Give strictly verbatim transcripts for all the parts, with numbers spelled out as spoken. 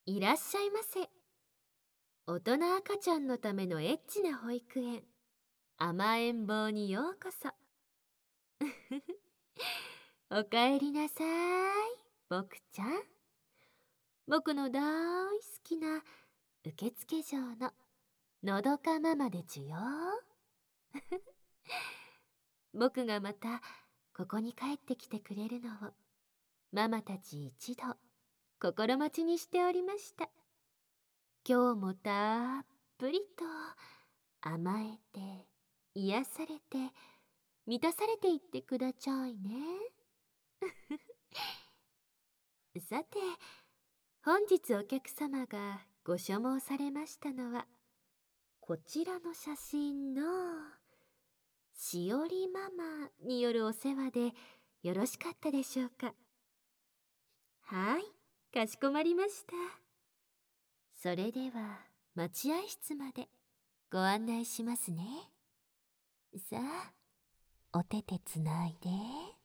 いらっしゃいませ。大人赤ちゃんのためのエッチな保育園、甘えん坊にようこそ。おかえりなさい、僕ちゃん。僕の大好きな受付嬢ののどかママでちゅよ。僕がまたここに帰ってきてくれるのをママたち一度心待ちにしておりました。今日もたっぷりと甘えて癒されて満たされていってくださいね。さて、本日お客様がご所望されましたのはこちらの写真のしおりママによるお世話でよろしかったでしょうか。はい、かしこまりました。それでは待合室までご案内しますね。さあ、お手手つないで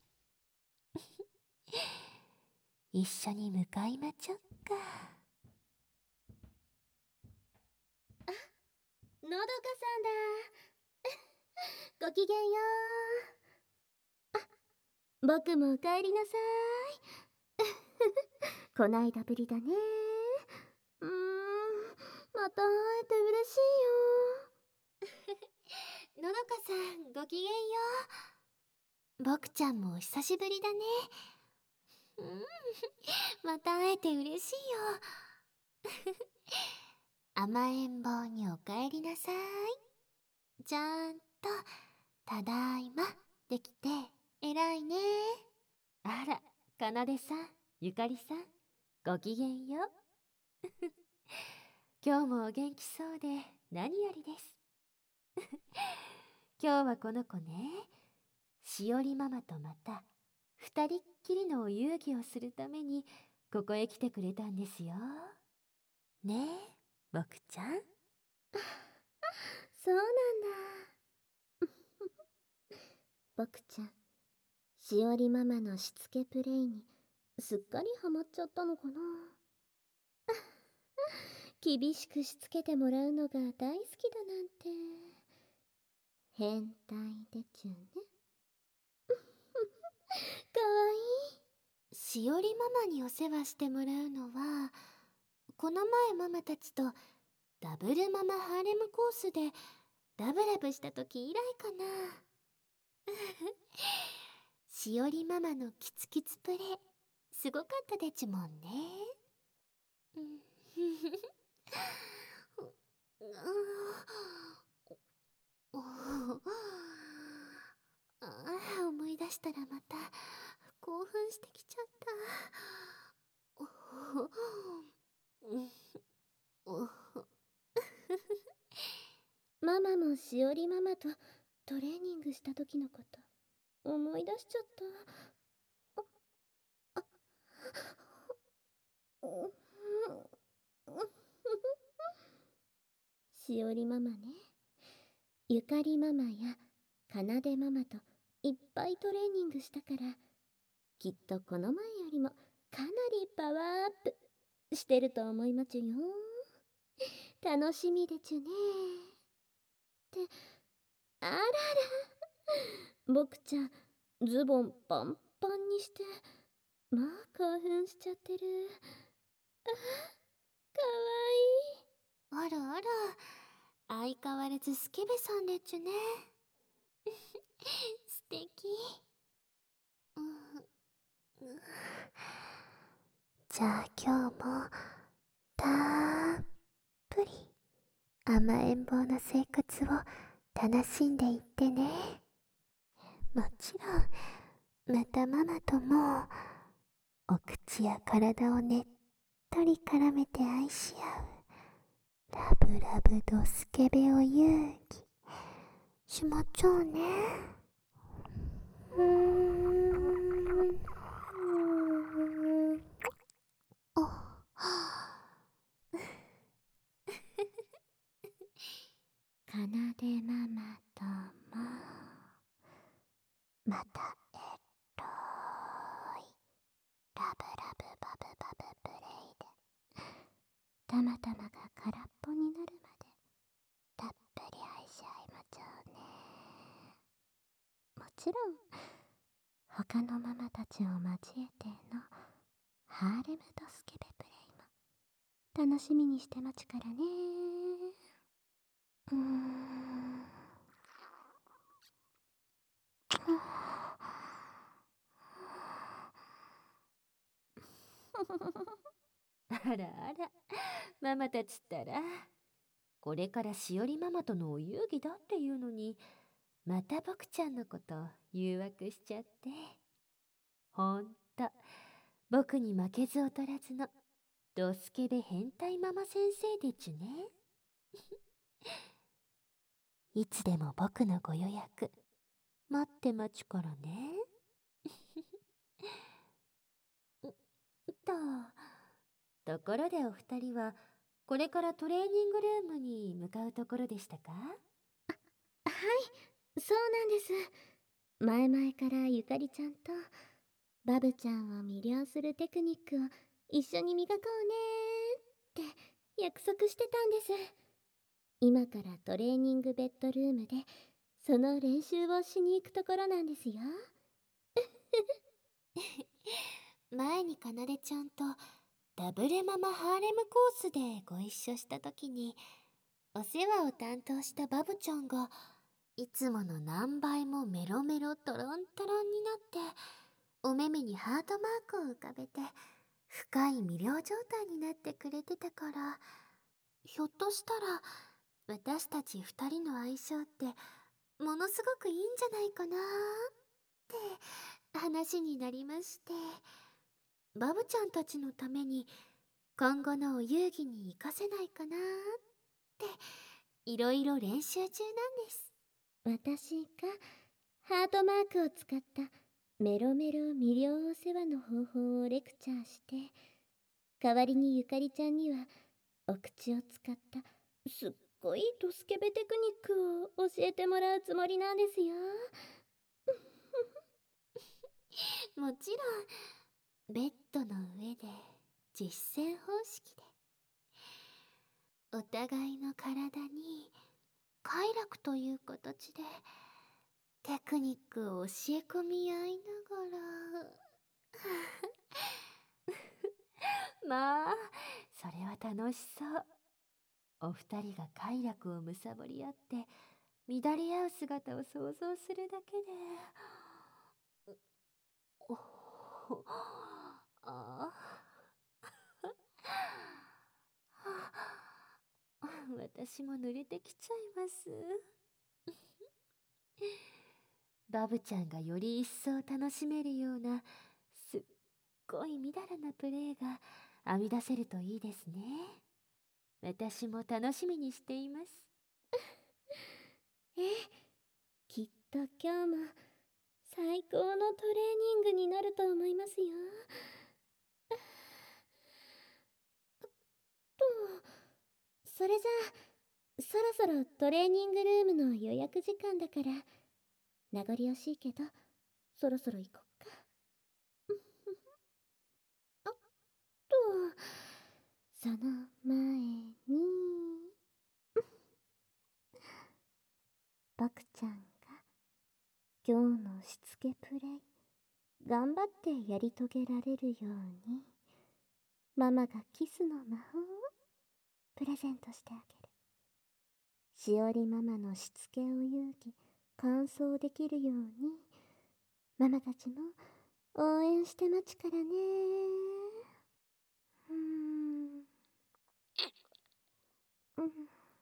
一緒に向かいまちょっか。 あ、のどかさんだ。ごきげんよう。あ、僕もおかえりなさい。こないだぶりだね。うーん、また会えて嬉しいよ。のどかさん、ごきげんよう。僕ちゃんもお久しぶりだね。 うん、また会えて嬉しいよ。 甘えん坊におかえりなさい。ちゃんとただいまできて偉いね。あら、かなでさん、ゆかりさん、ごきげんよう。今日もお元気そうで何よりです。今日はこの子ね、しおりママとまた二人っきりのお遊戯をするためにここへ来てくれたんですよ。ねえ、僕ちゃん。 そうなんだ。僕ちゃん、しおりママのしつけプレイにすっかりハマっちゃったのかな。厳しくしつけてもらうのが大好きだなんて。変態でちゅね。かわいい。 しおりママにお世話してもらうのは、この前ママたちとダブルママハーレムコースでラブラブした時以来かな。しおりママのキツキツプレイすごかったでちゅもんね。あ、思い出したらまた興奮してきちゃった。 ママもしおりママとトレーニングした時のこと思い出しちゃった。あ、あ、しおりママね、ゆかりママやかなでママといっぱいトレーニングしたから、きっとこの前よりもかなりパワーアップしてると思いまちゅよ。楽しみでちゅね。って、あらら、僕ちゃんズボンパンパンにしてまあ興奮しちゃってる。あ、かわいい。 あらあら、相変わらずスケベさんでちゅね。素敵。うん、じゃあ今日もたっぷり甘えん坊な生活を楽しんでいってね。もちろんまたママともお口や体をねっとり絡めて愛し合うラブラブドスケベお遊戯しまっちゃうね。うーん、おかなでママともまたえっといラブラブバブバブプレイでたまたまが空っぽになるまでたっぷり愛し合いまちゃうね。もちろん他のママたちを交えてのハーレムドスケベプレイも楽しみにしてまちからね。うーんあらあら、ママたちったら、これからしおりママとのお遊戯だっていうのに、また僕ちゃんのこと誘惑しちゃって。ほんと、僕に負けず劣らずのドスケベ変態ママ先生でちゅね。いつでも僕のご予約待ってまちゅからね。と、ところでお二人はこれからトレーニングルームに向かうところでしたか？ はい、そうなんです。前々からゆかりちゃんとバブちゃんを魅了するテクニックを一緒に磨こうねーって約束してたんです。今からトレーニングベッドルームでその練習をしに行くところなんですよ。 前にかなでちゃんとダブルママハーレムコースでご一緒した時に、お世話を担当したバブちゃんがいつもの何倍もメロメロトロントロンになって、お目目にハートマークを浮かべて深い魅了状態になってくれてたから、ひょっとしたら私たち二人の相性ってものすごくいいんじゃないかなーって話になりまして、バブちゃんたちのために今後のお遊戯に活かせないかなーっていろいろ練習中なんです。 私がハートマークを使ったメロメロ魅了お世話の方法をレクチャーして、代わりにゆかりちゃんにはお口を使ったすっごいドスケベテクニックを教えてもらうつもりなんですよ。 もちろんベッドの上で実践方式で、お互いの体に快楽という形でテクニックを教え込み合いながらまあ、それは楽しそう。お二人が快楽をむさぼり合って乱れ合う姿を想像するだけで、おあ私も濡れてきちゃいます。バブちゃんがより一層楽しめるようなすっごいみだらなプレーが編み出せるといいですね。私も楽しみにしています。 ええ、きっと今日も最高のトレーニングになると思いますよ。と、それじゃあそろそろトレーニングルームの予約時間だから、名残惜しいけどそろそろ行こっか。あっと、その前にバクちゃんが今日のしつけプレイ頑張ってやり遂げられるように、ママがキスの魔法をプレゼントしてあげる。しおりママのしつけを遊戯完走できるように、ママたちも応援してまちからね。うーんうん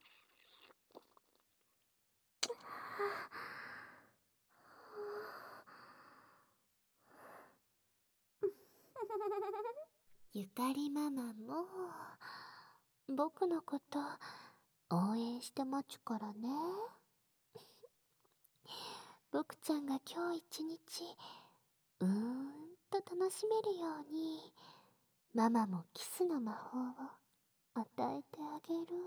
ゆかりママも僕のこと応援してまちゅからね。僕ちゃんが今日一日うーんと楽しめるように、ママもキスの魔法を与えてあげる。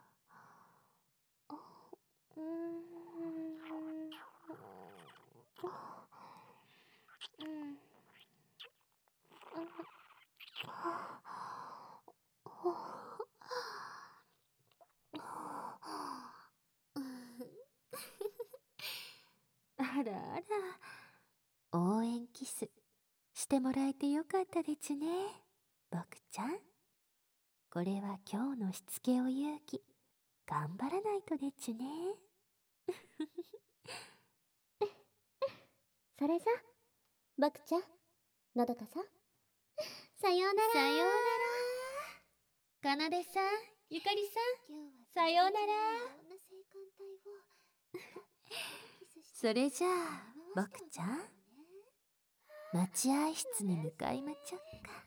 うーんうん応援キスしてもらえてよかったでちゅね、僕ちゃん。これは今日のしつけお勇気頑張らないとでちゅね。 それじゃ僕ちゃん、のどかさん、さようなら。 さようなら。かなでさん、ゆかりさん、さようなら。それじゃあ僕ちゃん、待合室に向かいまちょっか。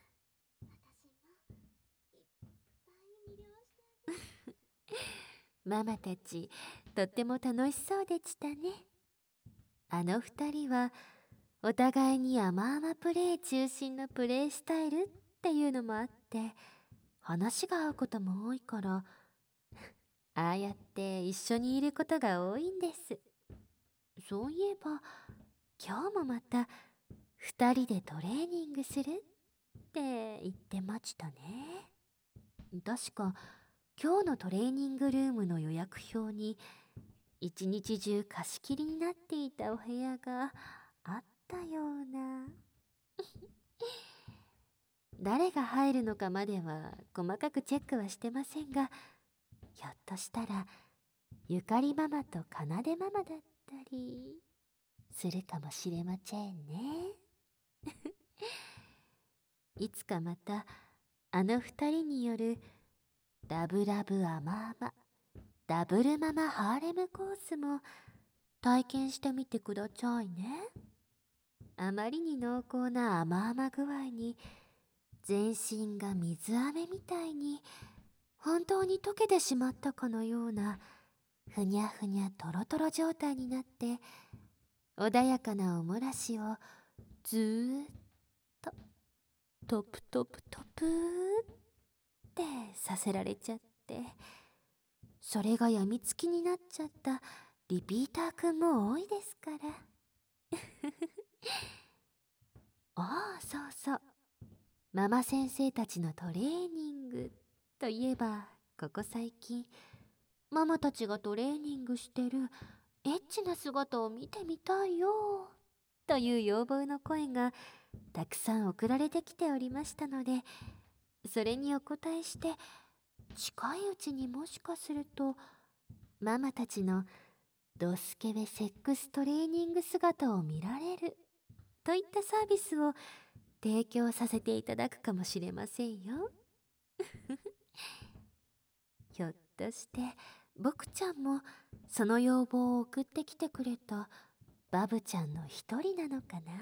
ママたちとっても楽しそうでしたね。あの二人はお互いに甘々プレイ中心のプレイスタイルっていうのもあって話が合うことも多いからああやって一緒にいることが多いんです。そういえば今日もまた二人でトレーニングするって言ってましたね。確か今日のトレーニングルームの予約表に一日中貸し切りになっていたお部屋があったような。誰が入るのかまでは細かくチェックはしてませんが、ひょっとしたらゆかりママとかなでママだったりするかもしれませんね。いつかまたあの二人によるラブラブ甘々ダブルママハーレムコースも体験してみてくださいね。あまりに濃厚な甘々具合に全身が水飴みたいに本当に溶けてしまったかのようなふにゃふにゃとろとろ状態になって穏やかなおもらしをずーっとトプトプトプーってさせられちゃって、それがやみつきになっちゃったリピーターくんも多いですから。ああ、そうそう、ママ先生たちのトレーニングといえば、ここ最近ママたちがトレーニングしてるエッチな姿を見てみたいよという要望の声がたくさん送られてきておりましたので、それにお答えして近いうちにもしかするとママたちのドスケベセックストレーニング姿を見られるといったサービスを提供させていただくかもしれませんよ。ひょっとして僕ちゃんもその要望を送ってきてくれたバブちゃんの一人なのかな。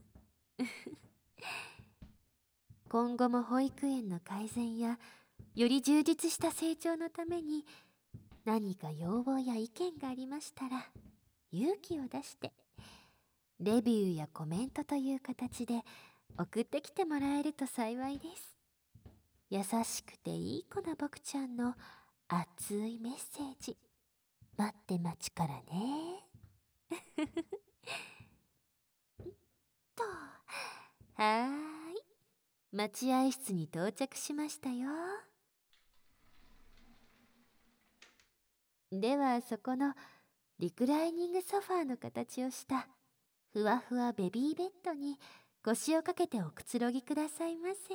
今後も保育園の改善やより充実した成長のために何か要望や意見がありましたら勇気を出してレビューやコメントという形で送ってきてもらえると幸いです。優しくていい子な僕ちゃんの熱いメッセージ待って待ちからね。と、はーい、待合室に到着しましたよ。ではそこのリクライニングソファーの形をしたふわふわベビーベッドに腰をかけておくつろぎくださいませ。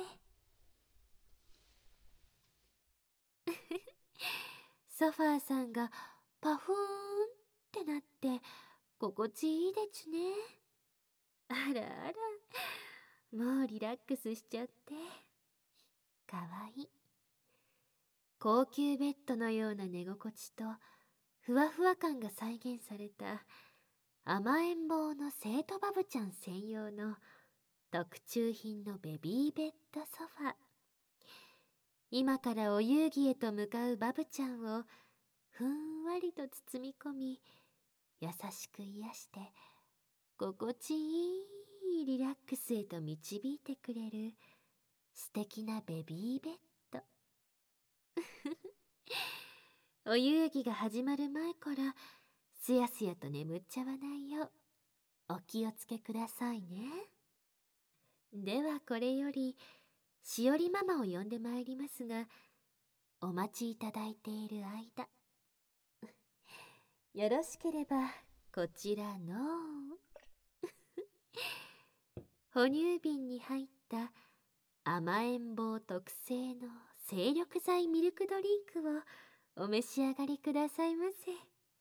ソファーさんがパフーンってなって心地いいでちゅね。あらあら、もうリラックスしちゃってかわいい。高級ベッドのような寝心地とふわふわ感が再現された甘えん坊の生徒バブちゃん専用の特注品のベビーベッドソファ。今からお遊戯へと向かうバブちゃんをふんわりと包み込み優しく癒して心地いいリラックスへと導いてくれる素敵なベビーベッド。お遊戯が始まる前からすやすやと眠っちゃわないようお気をつけくださいね。ではこれよりしおりママを呼んでまいりますが、お待ちいただいている間よろしければこちらの哺乳瓶に入った甘えん坊特製の精力剤ミルクドリンクをお召し上がりくださいませ。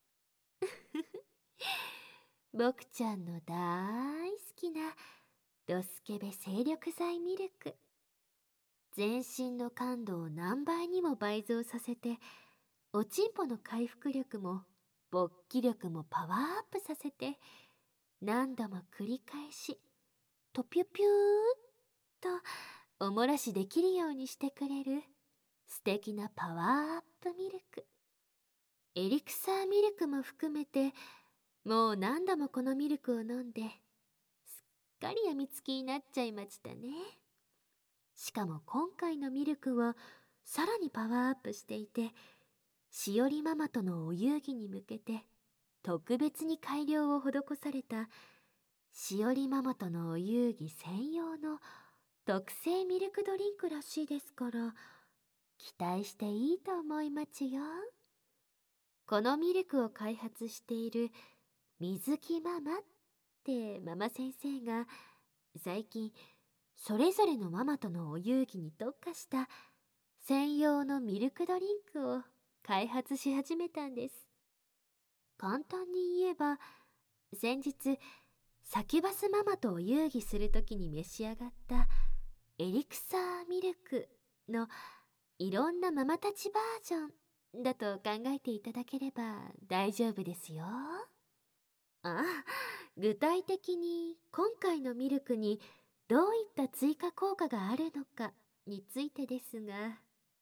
僕ちゃんの大好きなドスケベ精力剤ミルク。全身の感度を何倍にも倍増させて、おちんぽの回復力も勃起力もパワーアップさせて、何度も繰り返しトピュピューっとおもらしできるようにしてくれる素敵なパワーアップミルク。エリクサーミルクも含めて、もう何度もこのミルクを飲んですっかりやみつきになっちゃいましたね。しかも今回のミルクはさらにパワーアップしていて、しおりママとのお遊戯に向けて特別に改良を施されたしおりママとのお遊戯専用の特製ミルクドリンクらしいですから、期待していいと思いますよ。このミルクを開発している水木ママってママ先生が最近それぞれのママとのお遊戯に特化した専用のミルクドリンクを開発し始めたんです。簡単に言えば、先日サキュバスママとお遊戯するときに召し上がったエリクサーミルクのいろんなママたちバージョンだと考えていただければ大丈夫ですよ。ああ、具体的に今回のミルクにどういった追加効果があるのかについてですが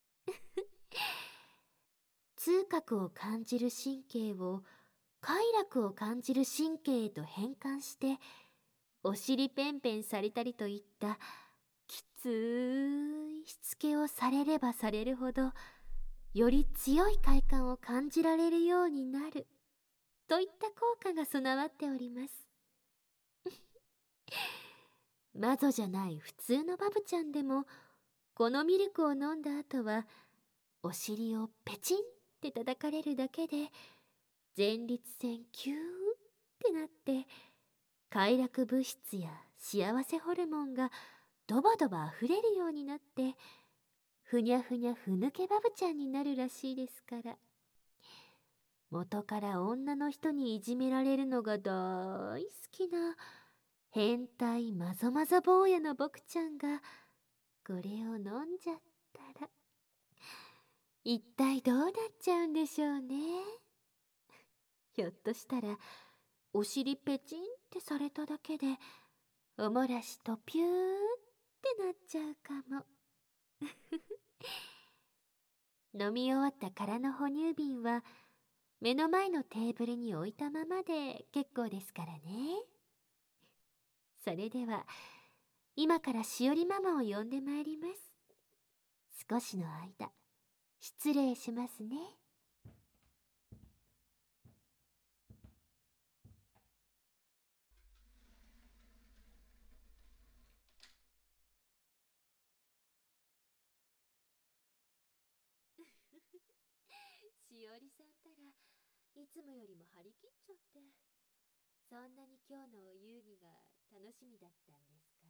痛覚を感じる神経を快楽を感じる神経へと変換してお尻ペンペンされたりといったきついしつけをされればされるほどより強い快感を感じられるようになるといった効果が備わっております。魔女じゃない普通のバブちゃんでもこのミルクを飲んだ後はお尻をペチンって叩かれるだけで前立腺キューってなって快楽物質や幸せホルモンがドバドバ溢れるようになってふにゃふにゃふぬけバブちゃんになるらしいですから。元から女の人にいじめられるのが大好きな変態マゾマゾ坊やの僕ちゃんがこれを飲んじゃったら一体どうなっちゃうんでしょうね。ひょっとしたらお尻ペチンってされただけでおもらしとピューってなっちゃうかも。飲み終わった空の哺乳瓶は目の前のテーブルに置いたままで結構ですからね。それでは今からしおりママを呼んでまいります。少しの間失礼しますね。しおりさんたらいつもよりも張り切っちゃって、そんなに今日のお遊戯が楽しみだったんですか？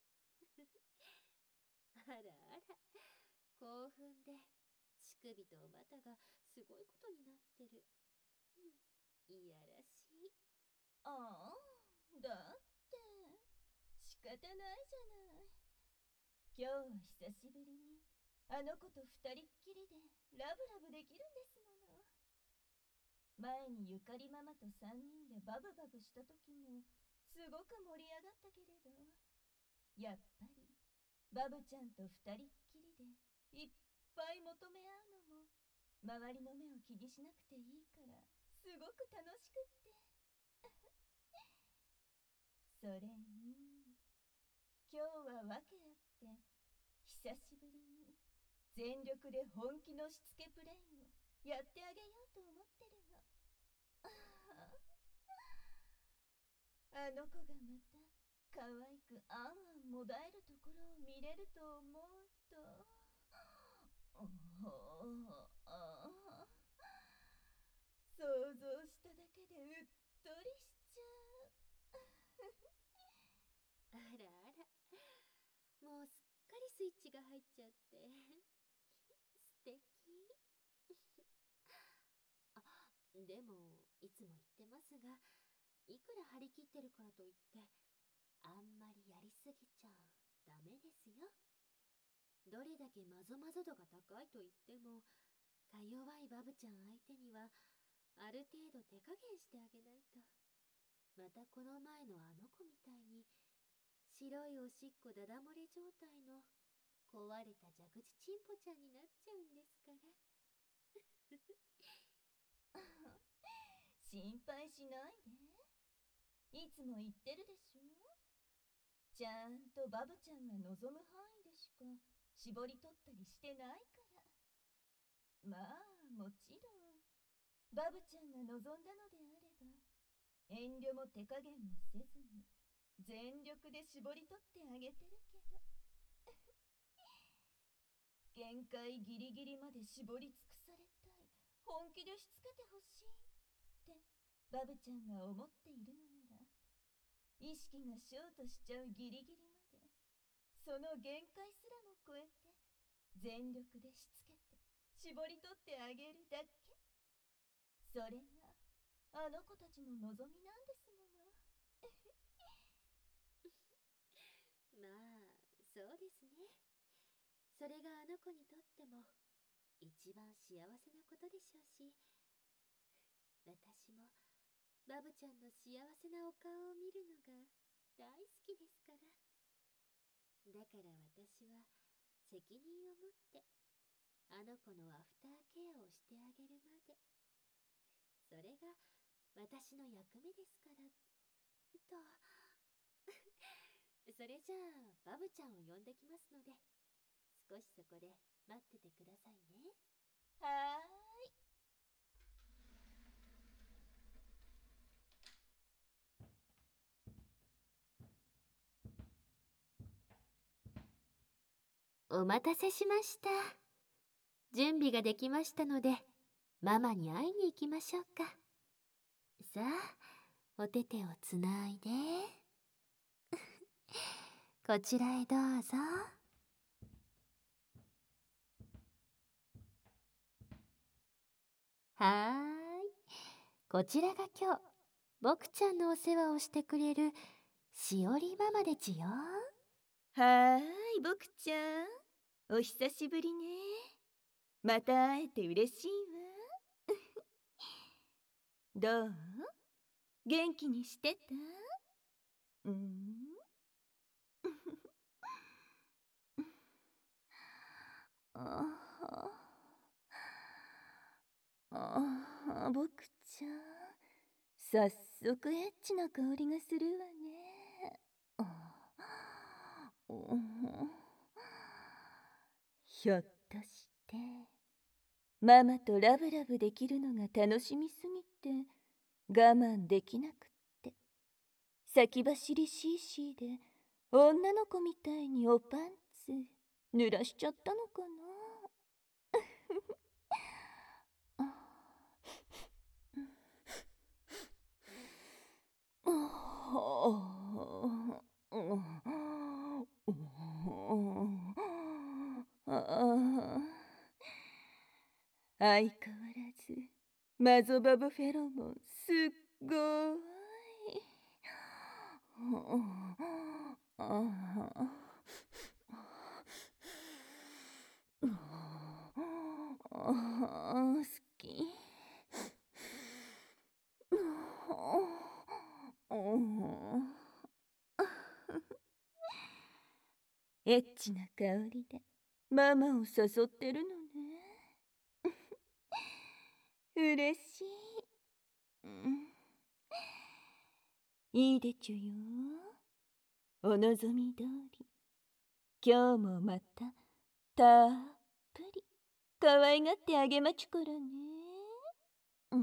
あらあら、興奮で乳首とお股がすごいことになってる。うん、いやらしい。 ああ、だって仕方ないじゃない。今日は久しぶりにあの子と二人っきりでラブラブできるんですもの。前にゆかりママと三人でバブバブした時もすごく盛り上がったけれど、やっぱりバブちゃんと二人っきりでいっぱい求め合うのも周りの目を気にしなくていいからすごく楽しくって。それに今日は訳あって久しぶりに全力で本気のしつけプレイをやってあげようと思ってるの。あの子がまた可愛くあんあんもだえるところを見れると思うと、おおああ、想像しただけでうっとりしちゃう。 もすっかりスイッチが入っちゃって素敵あ、でもいつも言ってますが、いくら張り切ってるからといってあんまりやりすぎちゃダメですよ。どれだけまぞまぞ度が高いと言っても、か弱いバブちゃん相手にはある程度手加減してあげないと、またこの前のあの子みたいに白いおしっこダダ漏れ状態の壊れた蛇口チンポちゃんになっちゃうんですから心配しないで。いつも言ってるでしょ。ちゃんとバブちゃんが望む範囲でしか絞り取ったりしてないから。まあもちろんバブちゃんが望んだのであれば遠慮も手加減もせずに全力で絞り取ってあげてるけど限界ギリギリまで絞り尽くされたい、本気でしつけてほしいってバブちゃんが思っているのなら、意識がショートしちゃうギリギリまでその限界すらも超えて全力でしつけて絞り取ってあげるだけ。それがあの子たちの望みなんですものまあそうですね。それがあの子にとっても一番幸せなことでしょうし、私もバブちゃんの幸せなお顔を見るのが大好きですから。だから私は責任を持ってあの子のアフターケアをしてあげるまで、それが私の役目ですからとそれじゃあバブちゃんを呼んできますので、少しそこで待っててくださいね。 はーい。 お待たせしました。準備ができましたのでママに会いに行きましょうか。さあお手手をつないでこちらへどうぞ。はーい、こちらが今日僕ちゃんのお世話をしてくれるしおりママでちよ。 はーい、僕ちゃんお久しぶりね。また会えて嬉しいわどう？元気にしてた？うんああ、僕ちゃん早速エッチな香りがするわね。ひょっとしてママとラブラブできるのが楽しみすぎて我慢できなくって先走りシーシーで女の子みたいにおパンツ濡らしちゃったのかな相変わらずマゾバブフェロモンすっごーい。好き。エッチな香りでママを誘ってるのね。嬉しい。うん、いいでちゅよ。お望み通り今日もまたたっぷり可愛がってあげまちゅからね。うん、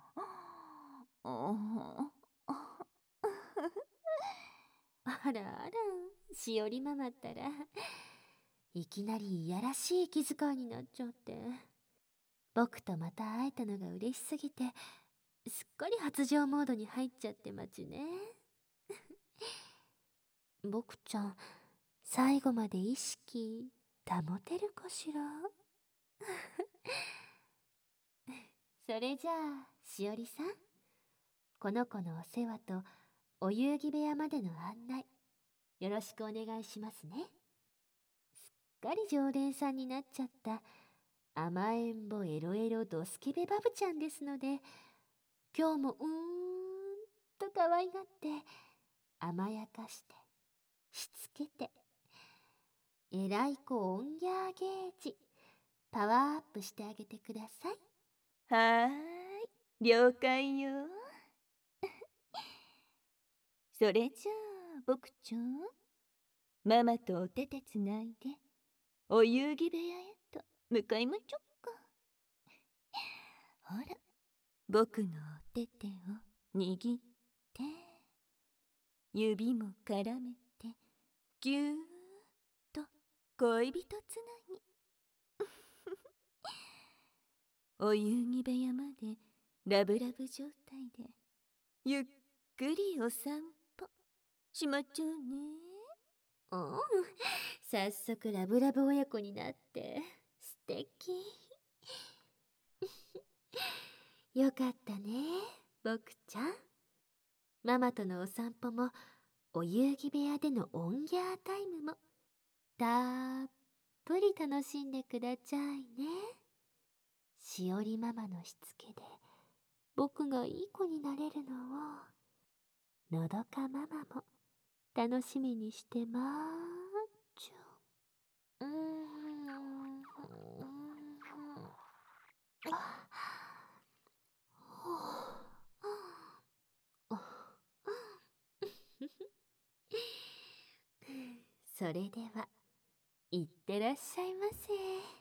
あらあら、しおりママったらいきなりいやらしい気遣いになっちゃって、僕とまた会えたのが嬉しすぎてすっかり発情モードに入っちゃってまちゅね僕ちゃん最後まで意識保てるかしら。それじゃあしおりさん、この子のお世話とお遊戯部屋までの案内よろしくお願いしますね。すっかり常連さんになっちゃった甘えん坊エロエロドスケベバブちゃんですので、今日もうーんと可愛がって甘やかしてしつけて、えらい子オンギャーゲージパワーアップしてあげてください。 はーい、了解よ。それじゃあ僕ちゃん、ママとお手手つないでお遊戯部屋へと向かいましょうか。ほら、僕のお手手を握って指も絡めてぎゅーっと恋人つなぎ。お遊戯部屋までラブラブ状態でゆっくりお散歩しまっちゃうね。 うん、早速ラブラブ親子になって素敵。よかったね、僕ちゃん。ママとのお散歩もお遊戯部屋でのオンギャータイムもたっぷり楽しんでくだちゃいね。しおりママのしつけで僕がいい子になれるのをのどかママも楽しみにしてまーちゅ。うーんそれではいってらっしゃいませ。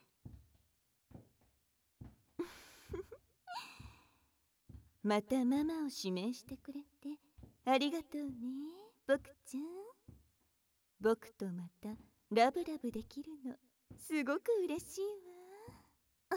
またママを指名してくれてありがとうね、僕ちゃん。僕とまたラブラブできるのすごく嬉しいわ。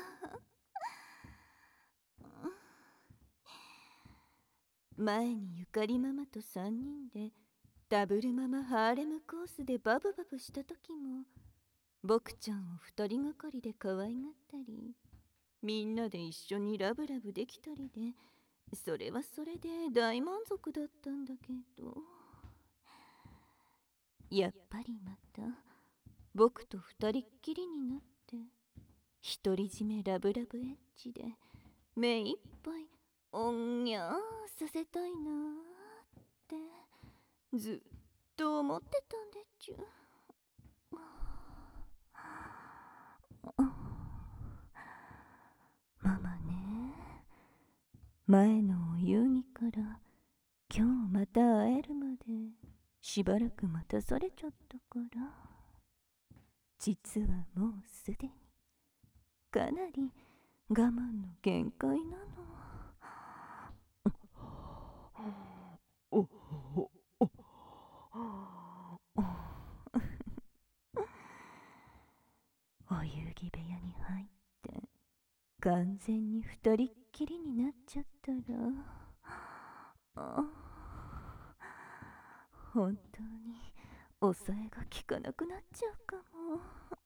前にゆかりママとさんにんでダブルママハーレムコースでバブバブした時も、僕ちゃんを二人がかりで可愛がったり、みんなで一緒にラブラブできたりで、それはそれで大満足だったんだけど、やっぱりまた僕と二人っきりになって独り占めラブラブエッジで目いっぱいおんにゃーさせたいなーってずっと思ってたんでちゅ。ママね、前のお遊戯から今日また会えるまでしばらく待たされちゃったから、実はもうすでにかなり我慢の限界なの。おおおお遊戯部屋に入って完全に二人っきりになっちゃったら、あ本当に抑えが効かなくなっちゃうかも。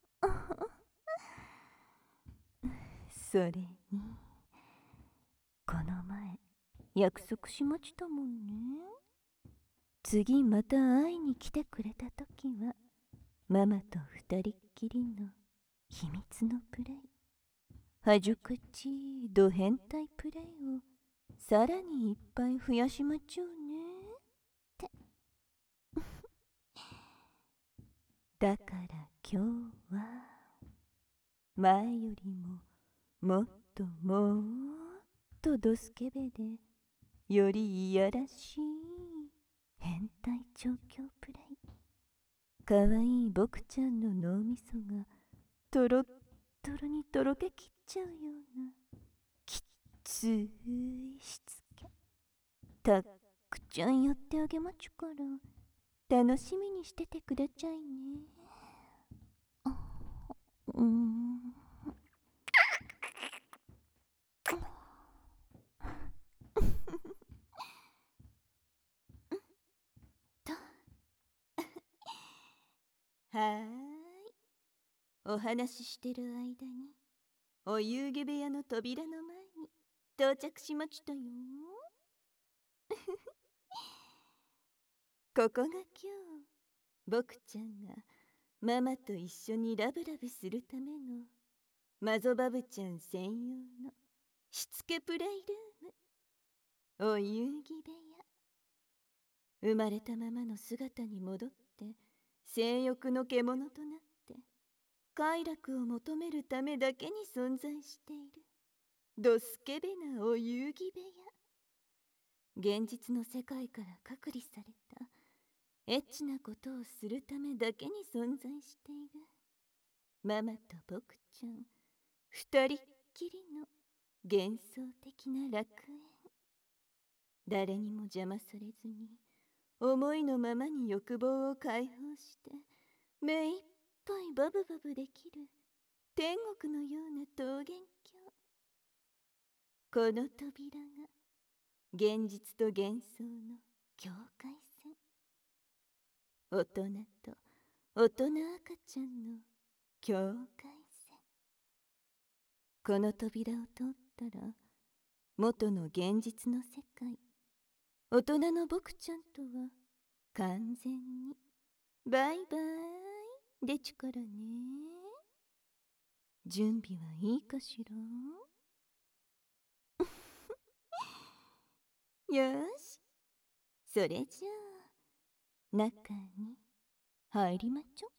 それにこの前約束しましたもんね。次また会いに来てくれた時はママと二人っきりの秘密のプレイ、恥ずかしいド変態プレイをさらにいっぱい増やしまちょうねってだから今日は前よりももっともっとドスケベでよりいやらしい変態調教プレイ、かわいい僕ちゃんの脳みそがとろっとろにとろけきっちゃうようなきっついしつけたっくちゃんやってあげまちゅから楽しみにしててくだちゃいね。うーんとはお話ししてる間にお遊戯部屋の扉の前に到着しましたよ。ここが今日僕ちゃんがママと一緒にラブラブするためのマゾバブちゃん専用のしつけプレイルーム、お遊戯部屋。生まれたままの姿に戻って性欲の獣となって快楽を求めるためだけに存在しているドスケベなお遊戯部屋。現実の世界から隔離されたエッチなことをするためだけに存在しているママと僕ちゃん二人っきりの幻想的な楽園。誰にも邪魔されずに思いのままに欲望を解放して目いっぱいバブバブできる天国のような桃源郷。この扉が現実と幻想の境界線。大人と大人赤ちゃんの境界線。この扉を通ったら元の現実の世界、大人の僕ちゃんとは完全にバイバイでちからね。準備はいいかしら？よーし、それじゃあ中に入りまちょ。